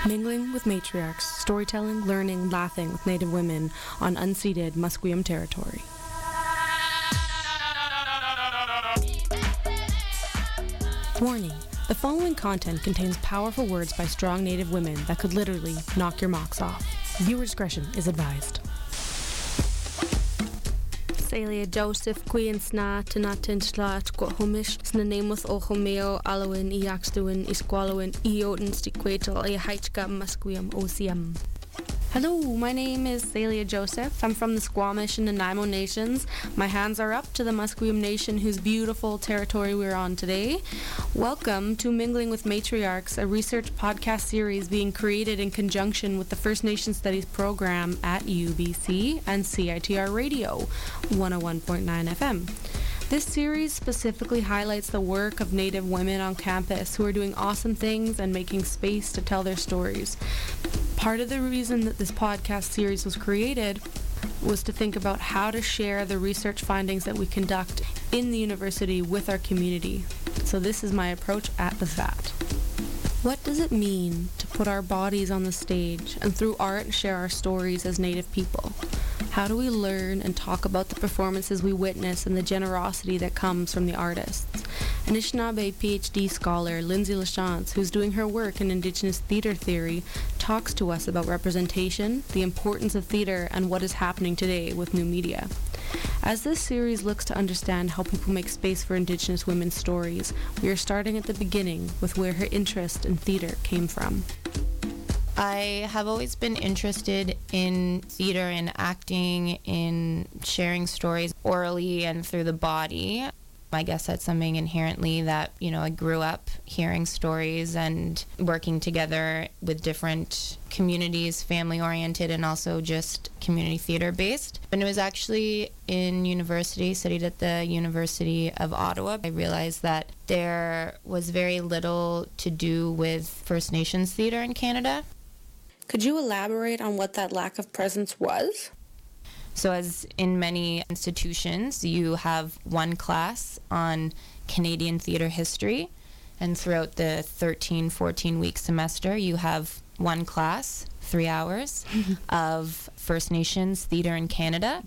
Mingling with matriarchs, storytelling, learning, laughing with Native women on unceded Musqueam territory. Warning, the following content contains powerful words by strong Native women that could literally knock your mocks off. Viewer discretion is advised. Celia Joseph Queen Sna Tanatin Slat Quahomish Snanemus Ochomeo Alawin Iakstuin Isqualowin Eotin Stiquatal A Haichka Musqueam OCM. Hello, my name is Celia Joseph. I'm from the Squamish and Nanaimo Nations. My hands are up to the Musqueam Nation, whose beautiful territory we're on today. Welcome to Mingling with Matriarchs, a research podcast series being created in conjunction with the First Nation Studies program at UBC and CITR Radio, 101.9 FM. This series specifically highlights the work of Native women on campus who are doing awesome things and making space to tell their stories. Part of the reason that this podcast series was created was to think about how to share the research findings that we conduct in the university with our community. So this is my approach at the VAT. What does it mean to put our bodies on the stage and through art share our stories as Native people? How do we learn and talk about the performances we witness and the generosity that comes from the artists? Anishinaabe PhD scholar Lindsay Lachance, who's doing her work in Indigenous theatre theory, talks to us about representation, the importance of theatre, and what is happening today with new media. As this series looks to understand how people make space for Indigenous women's stories, we are starting at the beginning with where her interest in theatre came from. I have always been interested in theater and acting, in sharing stories orally and through the body. I guess that's something inherently that, I grew up hearing stories and working together with different communities, family-oriented and also just community theater-based. And it was actually in university, studied at the University of Ottawa. I realized that there was very little to do with First Nations theater in Canada. Could you elaborate on what that lack of presence was? So as in many institutions, you have one class on Canadian theatre history, and throughout the 13, 14-week semester, you have one class, 3 hours, of First Nations theatre in Canada,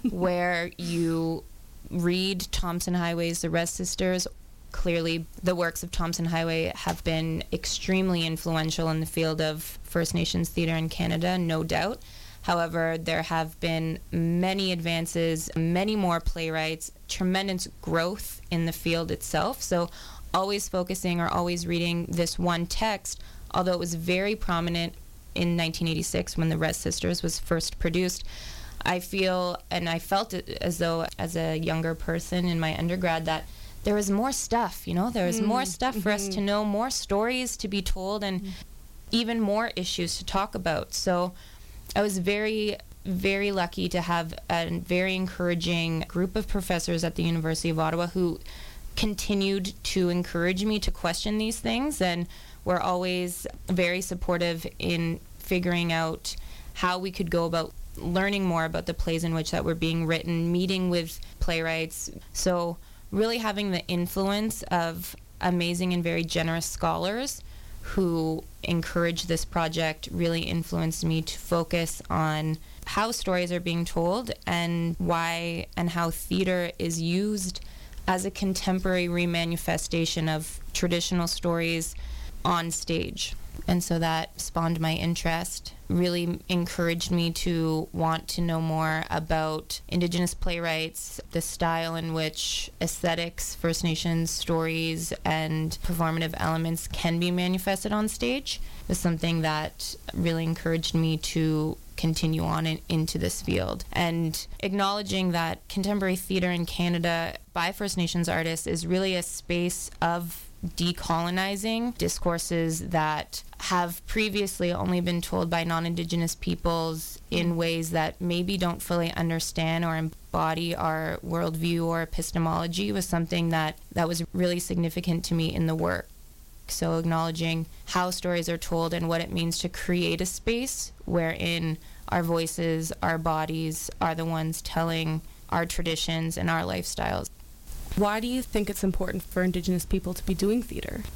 where you read Thompson Highway's The Red Sisters. Clearly, the works of Thompson Highway have been extremely influential in the field of First Nations theatre in Canada, no doubt. However, there have been many advances, many more playwrights, tremendous growth in the field itself. So always focusing or always reading this one text, although it was very prominent in 1986 when The Red Sisters was first produced, I feel, and I felt it as though as a younger person in my undergrad, that there was more stuff, there was more stuff for us to know, more stories to be told, and even more issues to talk about. So I was very, very lucky to have a very encouraging group of professors at the University of Ottawa who continued to encourage me to question these things, and were always very supportive in figuring out how we could go about learning more about the plays in which that were being written, meeting with playwrights. So really having the influence of amazing and very generous scholars who encouraged this project really influenced me to focus on how stories are being told and why and how theater is used as a contemporary remanifestation of traditional stories on stage. And so that spawned my interest, really encouraged me to want to know more about Indigenous playwrights, the style in which aesthetics, First Nations stories, and performative elements can be manifested on stage. It was something that really encouraged me to continue on into this field. And acknowledging that contemporary theater in Canada by First Nations artists is really a space of decolonizing discourses that have previously only been told by non-Indigenous peoples in ways that maybe don't fully understand or embody our worldview or epistemology was something that was really significant to me in the work. So acknowledging how stories are told and what it means to create a space wherein our voices, our bodies are the ones telling our traditions and our lifestyles. Why do you think it's important for Indigenous people to be doing theatre?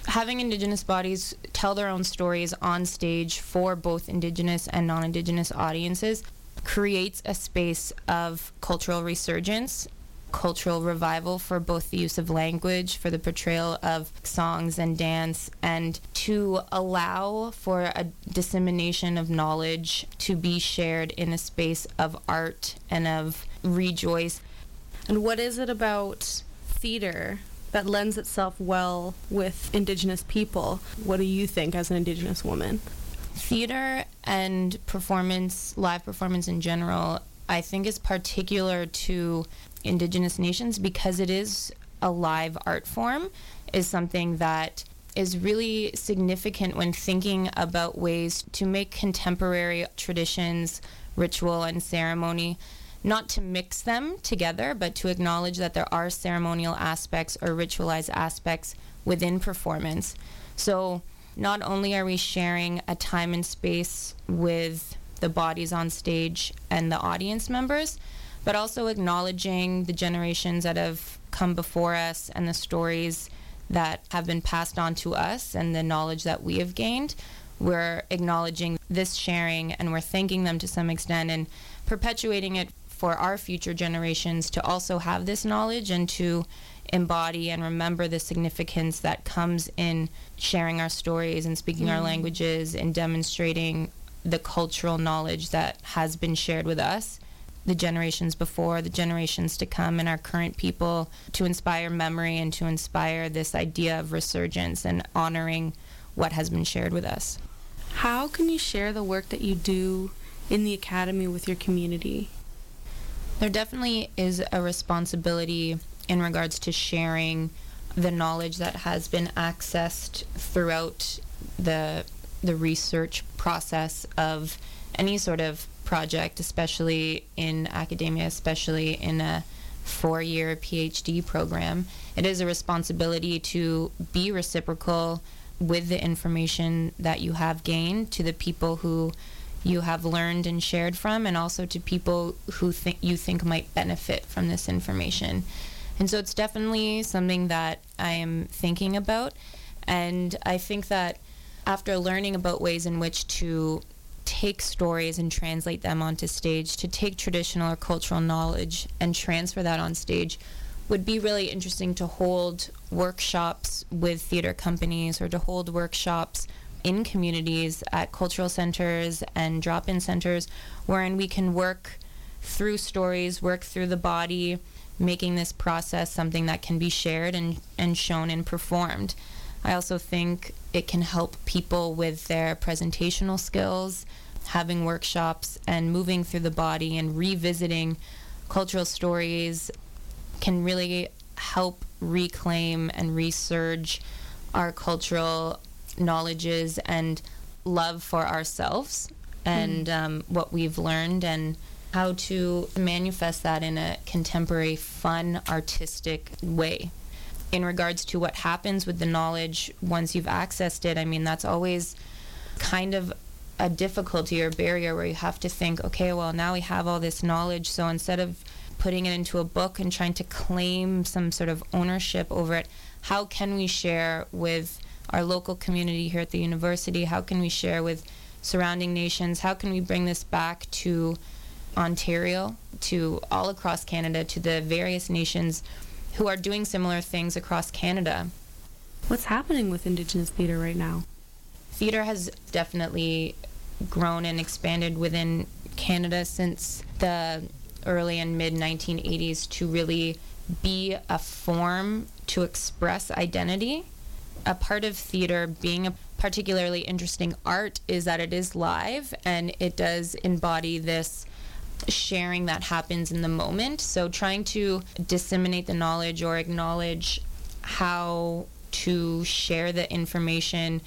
having Indigenous bodies tell their own stories on stage for both Indigenous and non-Indigenous audiences creates a space of cultural resurgence, cultural revival for both the use of language, for the portrayal of songs and dance, and to allow for a dissemination of knowledge to be shared in a space of art and of rejoice. And what is it about theater that lends itself well with Indigenous people? What do you think as an Indigenous woman? Theater and performance, live performance in general, I think is particular to Indigenous nations because it is a live art form, is something that is really significant when thinking about ways to make contemporary traditions, ritual, and ceremony, not to mix them together, but to acknowledge that there are ceremonial aspects or ritualized aspects within performance. So not only are we sharing a time and space with the bodies on stage and the audience members, but also acknowledging the generations that have come before us and the stories that have been passed on to us and the knowledge that we have gained. We're acknowledging this sharing and we're thanking them to some extent and perpetuating it for our future generations to also have this knowledge and to embody and remember the significance that comes in sharing our stories and speaking our languages and demonstrating the cultural knowledge that has been shared with us, the generations before, the generations to come, and our current people, to inspire memory and to inspire this idea of resurgence and honoring what has been shared with us. How can you share the work that you do in the Academy with your community? There definitely is a responsibility in regards to sharing the knowledge that has been accessed throughout the research process of any sort of project, especially in academia, especially in a 4-year PhD program. It is a responsibility to be reciprocal with the information that you have gained to the people who you have learned and shared from, and also to people who you think might benefit from this information. And so it's definitely something that I am thinking about, and I think that after learning about ways in which to take stories and translate them onto stage, to take traditional or cultural knowledge and transfer that on stage, would be really interesting to hold workshops with theater companies or to hold workshops in communities at cultural centers and drop-in centers wherein we can work through stories, work through the body, making this process something that can be shared and shown and performed. I also think it can help people with their presentational skills, having workshops and moving through the body and revisiting cultural stories can really help reclaim and resurge our cultural knowledges and love for ourselves and what we've learned and how to manifest that in a contemporary, fun, artistic way. In regards to what happens with the knowledge once you've accessed it, I mean, that's always kind of a difficulty or barrier where you have to think, okay, well, now we have all this knowledge, so instead of putting it into a book and trying to claim some sort of ownership over it, how can we share with our local community here at the university? How can we share with surrounding nations? How can we bring this back to Ontario, to all across Canada, to the various nations who are doing similar things across Canada? What's happening with Indigenous theater right now? Theater has definitely grown and expanded within Canada since the early and mid 1980s to really be a form to express identity. A part of theater being a particularly interesting art is that it is live and it does embody this sharing that happens in the moment. So trying to disseminate the knowledge or acknowledge how to share the information,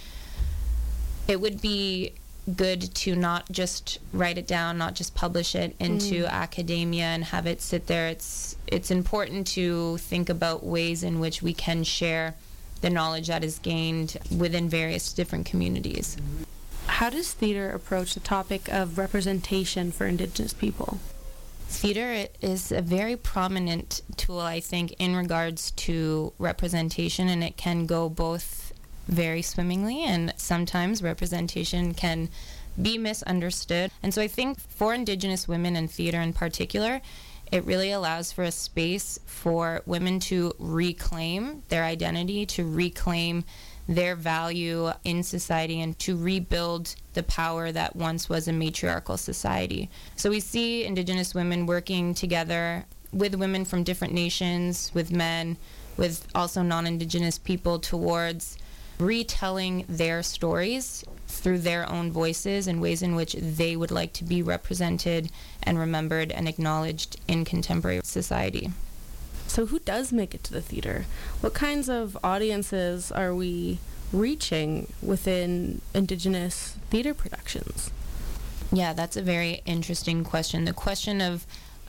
it would be good to not just write it down, not just publish it into academia and have it sit there. It's important to think about ways in which we can share the knowledge that is gained within various different communities. How does theater approach the topic of representation for Indigenous people? Theater is a very prominent tool, I think, in regards to representation, and it can go both very swimmingly, and sometimes representation can be misunderstood. And so I think for Indigenous women in theater in particular, it really allows for a space for women to reclaim their identity, to reclaim their value in society, and to rebuild the power that once was a matriarchal society. So we see Indigenous women working together with women from different nations, with men, with also non-Indigenous people, towards retelling their stories through their own voices in ways in which they would like to be represented and remembered and acknowledged in contemporary society. So who does make it to the theater? What kinds of audiences are we reaching within Indigenous theater productions? Yeah, that's a very interesting question. The question of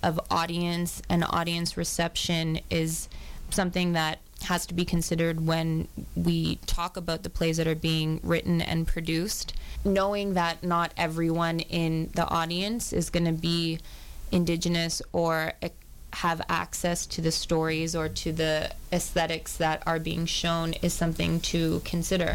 audience and audience reception is something that has to be considered when we talk about the plays that are being written and produced. Knowing that not everyone in the audience is going to be Indigenous or have access to the stories or to the aesthetics that are being shown is something to consider.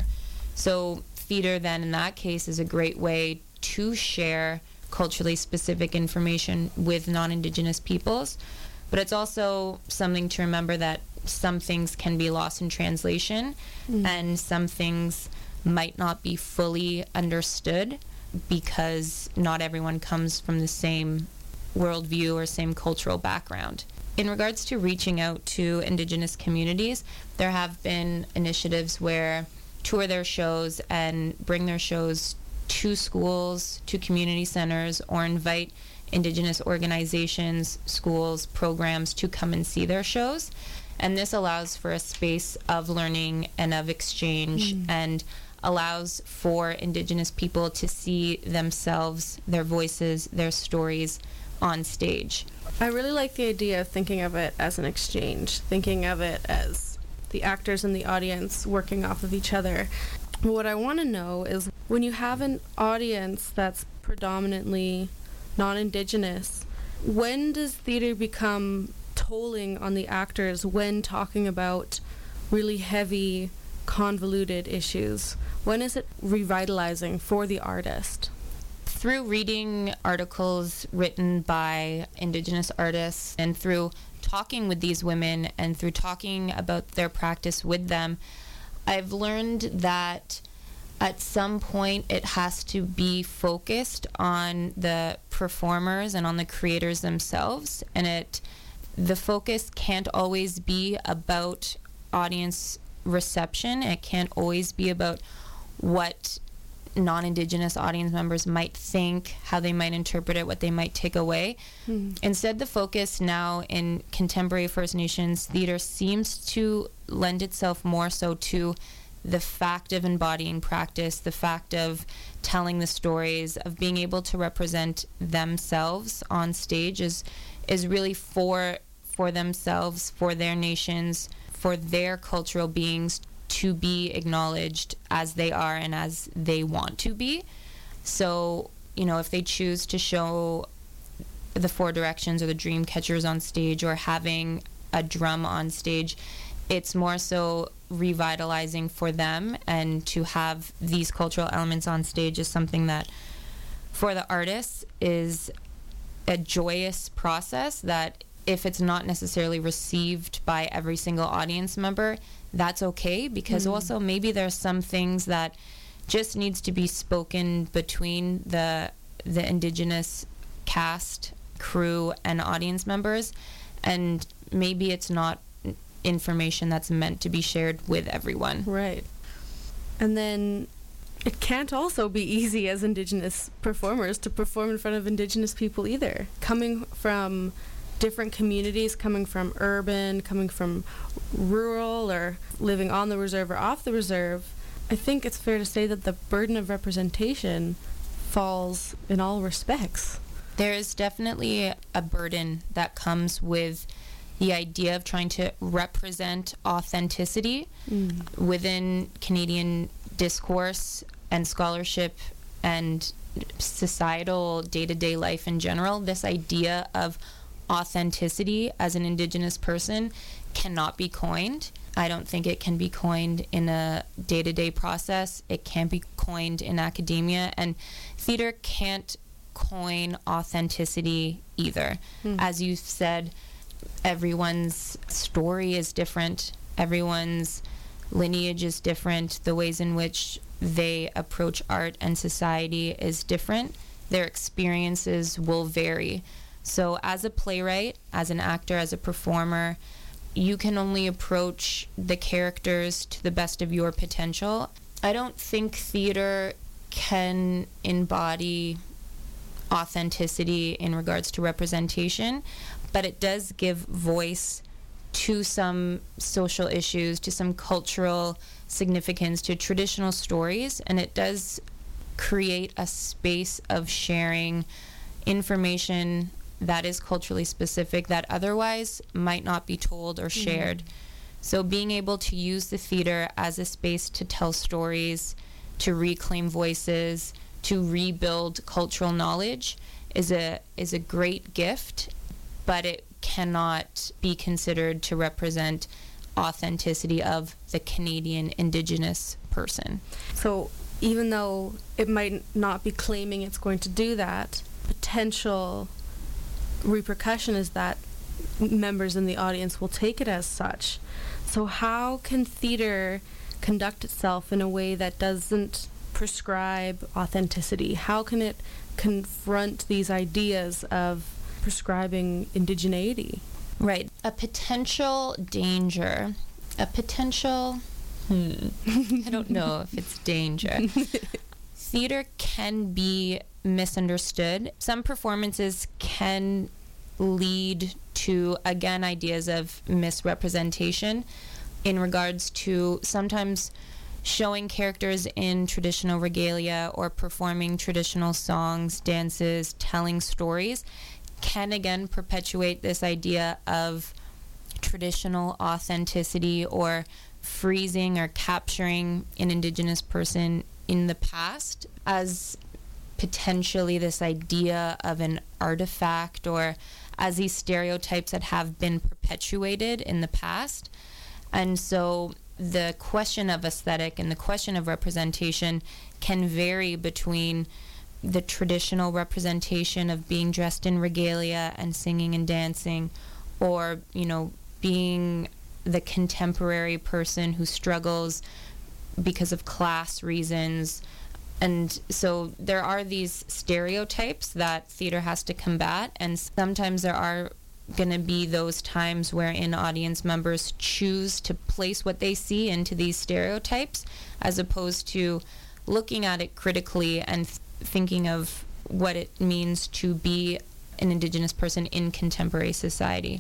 So theater then in that case is a great way to share culturally specific information with non-Indigenous peoples, but it's also something to remember that some things can be lost in translation, and some things might not be fully understood because not everyone comes from the same worldview or same cultural background. In regards to reaching out to Indigenous communities, there have been initiatives where tour their shows and bring their shows to schools, to community centers, or invite Indigenous organizations, schools, programs to come and see their shows. And this allows for a space of learning and of exchange, and allows for Indigenous people to see themselves, their voices, their stories on stage. I really like the idea of thinking of it as an exchange, thinking of it as the actors and the audience working off of each other. What I want to know is, when you have an audience that's predominantly non-Indigenous, when does theater become tolling on the actors when talking about really heavy, convoluted issues? When is it revitalizing for the artist? Through reading articles written by Indigenous artists, and through talking with these women, and through talking about their practice with them, I've learned that at some point it has to be focused on the performers and on the creators themselves, and the focus can't always be about audience reception. It can't always be about what non-Indigenous audience members might think, how they might interpret it, what they might take away. Instead, the focus now in contemporary First Nations theater seems to lend itself more so to the fact of embodying practice, the fact of telling the stories, of being able to represent themselves on stage is really for themselves, for their nations, for their cultural beings to be acknowledged as they are and as they want to be. So, if they choose to show the Four Directions or the Dream Catchers on stage, or having a drum on stage, it's more so revitalizing for them, and to have these cultural elements on stage is something that for the artists is a joyous process, that if it's not necessarily received by every single audience member, that's okay, because also maybe there's some things that just needs to be spoken between the Indigenous cast, crew, and audience members, and maybe it's not information that's meant to be shared with everyone. Right. And then it can't also be easy as Indigenous performers to perform in front of Indigenous people either. Coming from different communities, coming from urban, coming from rural, or living on the reserve or off the reserve, I think it's fair to say that the burden of representation falls in all respects. There is definitely a burden that comes with the idea of trying to represent authenticity within Canadian discourse and scholarship and societal day-to-day life in general. This idea of authenticity as an Indigenous person cannot be coined. I don't think it can be coined in a day-to-day process. It can't be coined in academia, and theater can't coin authenticity either. As you said, everyone's story is different. Everyone's lineage is different. The ways in which they approach art and society is different. Their experiences will vary. So as a playwright, as an actor, as a performer, you can only approach the characters to the best of your potential. I don't think theater can embody authenticity in regards to representation, but it does give voice to some social issues, to some cultural significance, to traditional stories, and it does create a space of sharing information that is culturally specific that otherwise might not be told or shared. So being able to use the theater as a space to tell stories, to reclaim voices, to rebuild cultural knowledge is a great gift, but it cannot be considered to represent authenticity of the Canadian Indigenous person. So even though it might not be claiming it's going to do that, potential repercussion is that members in the audience will take it as such. So how can theater conduct itself in a way that doesn't prescribe authenticity? How can it confront these ideas of prescribing indigeneity? Right. A potential danger, I don't know if it's danger. Theater can be misunderstood. Some performances can lead to, again, ideas of misrepresentation in regards to sometimes showing characters in traditional regalia or performing traditional songs, dances, telling stories can again perpetuate this idea of traditional authenticity or freezing or capturing an Indigenous person in the past as potentially this idea of an artifact, or as these stereotypes that have been perpetuated in the past. And so the question of aesthetic and the question of representation can vary between the traditional representation of being dressed in regalia and singing and dancing, or, being the contemporary person who struggles because of class reasons. And so there are these stereotypes that theater has to combat, and sometimes there are going to be those times wherein audience members choose to place what they see into these stereotypes as opposed to looking at it critically and thinking of what it means to be an Indigenous person in contemporary society.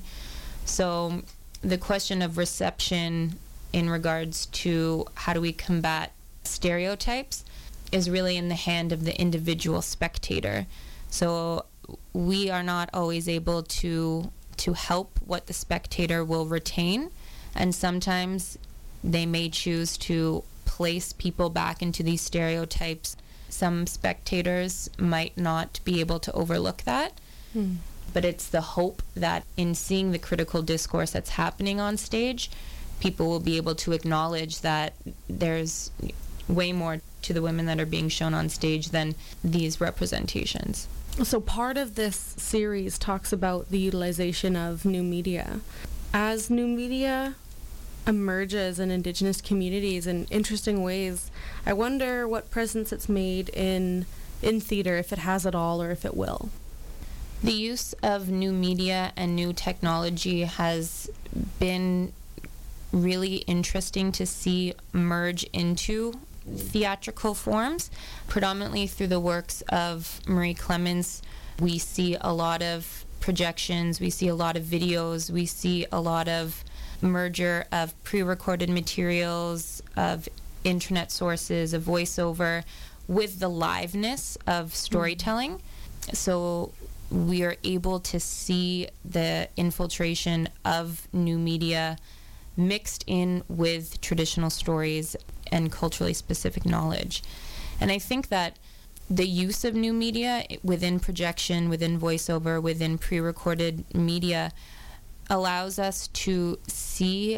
So the question of reception in regards to how do we combat stereotypes is really in the hand of the individual spectator. So we are not always able to help what the spectator will retain, and sometimes they may choose to place people back into these stereotypes. Some spectators might not be able to overlook that, but it's the hope that in seeing the critical discourse that's happening on stage, people will be able to acknowledge that there's way more to the women that are being shown on stage than these representations. So part of this series talks about the utilization of new media. As new media emerges in Indigenous communities in interesting ways, I wonder what presence it's made in theater, if it has at all or if it will. The use of new media and new technology has been really interesting to see merge into theatrical forms, predominantly through the works of Marie Clemens. We see a lot of projections, we see a lot of videos, we see a lot of merger of pre-recorded materials, of internet sources, of voiceover, with the liveness of storytelling. So we are able to see the infiltration of new media mixed in with traditional stories and culturally specific knowledge. And I think that the use of new media within projection, within voiceover, within pre-recorded media allows us to see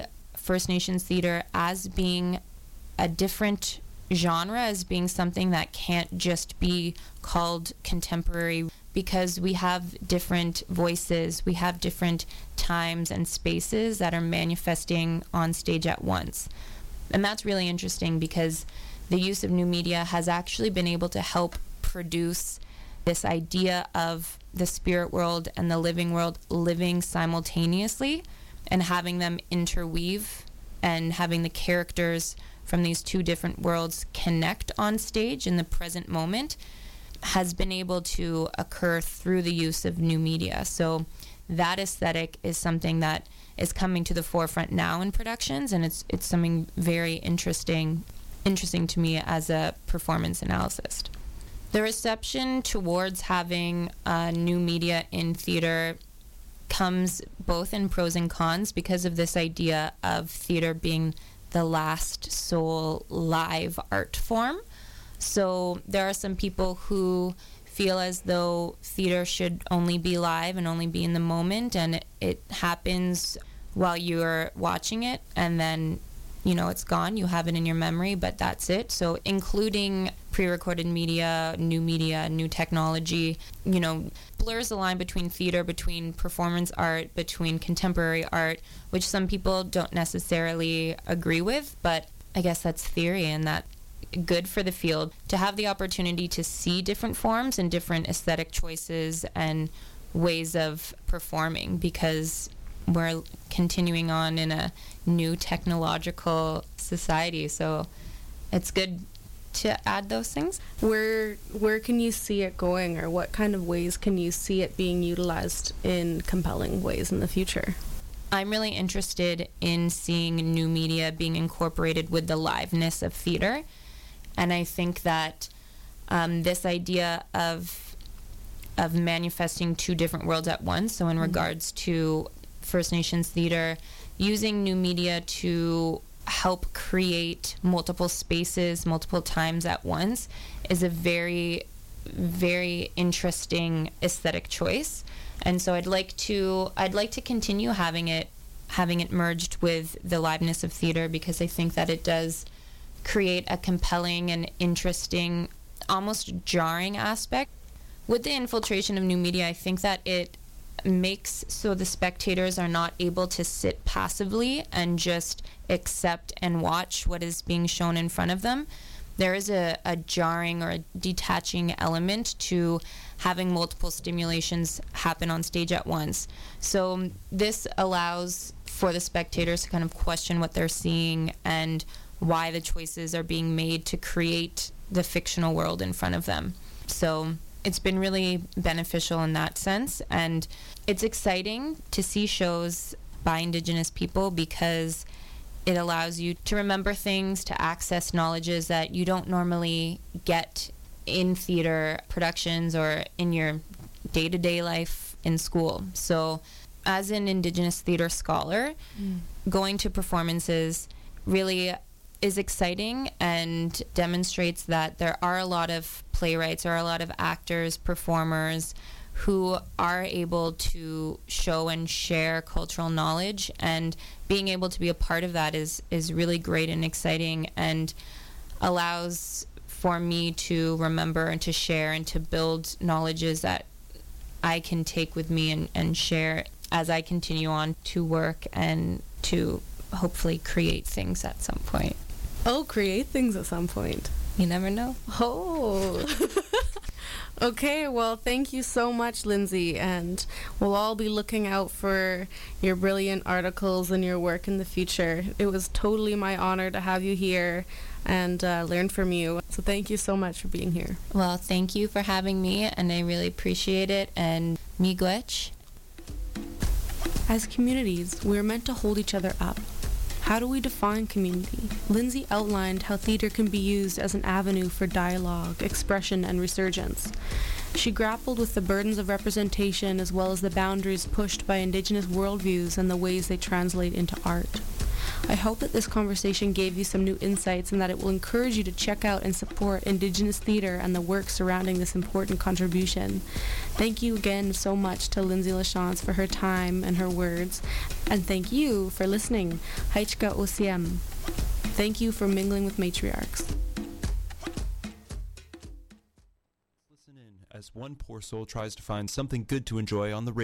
First Nations theater as being a different genre, as being something that can't just be called contemporary, because we have different voices, we have different times and spaces that are manifesting on stage at once. And that's really interesting because the use of new media has actually been able to help produce this idea of the spirit world and the living world living simultaneously, and having them interweave and having the characters from these two different worlds connect on stage in the present moment has been able to occur through the use of new media. So that aesthetic is something that is coming to the forefront now in productions, and it's something very interesting to me as a performance analyst. The reception towards having new media in theater comes both in pros and cons because of this idea of theater being the last sole live art form. So there are some people who feel as though theater should only be live and only be in the moment, and it happens while you're watching it, and then it's gone. You have it in your memory, but that's it. So including pre-recorded media, new technology, blurs the line between theater, between performance art, between contemporary art, which some people don't necessarily agree with, but I guess that's theory, and that good for the field to have the opportunity to see different forms and different aesthetic choices and ways of performing, because we're continuing on in a new technological society. So it's good to add those things. Where can you see it going, or what kind of ways can you see it being utilized in compelling ways in the future? I'm really interested in seeing new media being incorporated with the liveness of theater. And I think that this idea of manifesting two different worlds at once, so in regards to First Nations theater, using new media to help create multiple spaces, multiple times at once, is a very, very interesting aesthetic choice. And so I'd like to continue having it merged with the liveness of theater, because I think that it does create a compelling and interesting, almost jarring aspect. With the infiltration of new media, I think that it makes so the spectators are not able to sit passively and just accept and watch what is being shown in front of them. There is a jarring or a detaching element to having multiple stimulations happen on stage at once. So this allows for the spectators to kind of question what they're seeing and why the choices are being made to create the fictional world in front of them. So it's been really beneficial in that sense, and it's exciting to see shows by Indigenous people because it allows you to remember things, to access knowledges that you don't normally get in theater productions or in your day-to-day life in school. So as an Indigenous theater scholar, going to performances really is exciting and demonstrates that there are a lot of playwrights or a lot of actors, performers who are able to show and share cultural knowledge, and being able to be a part of that is really great and exciting, and allows for me to remember and to share and to build knowledges that I can take with me and share as I continue on to work and to hopefully create things at some point. Oh, create things at some point. You never know. Oh. Okay, well, thank you so much, Lindsay, and we'll all be looking out for your brilliant articles and your work in the future. It was totally my honor to have you here and learn from you. So thank you so much for being here. Well, thank you for having me, and I really appreciate it. And miigwech. As communities, we're meant to hold each other up. How do we define community? Lindsay outlined how theater can be used as an avenue for dialogue, expression, and resurgence. She grappled with the burdens of representation as well as the boundaries pushed by Indigenous worldviews and the ways they translate into art. I hope that this conversation gave you some new insights and that it will encourage you to check out and support Indigenous theatre and the work surrounding this important contribution. Thank you again so much to Lindsay LaChance for her time and her words, and thank you for listening. Haichka OCM. Thank you for mingling with matriarchs. Listen in as one poor soul tries to find something good to enjoy on the radio.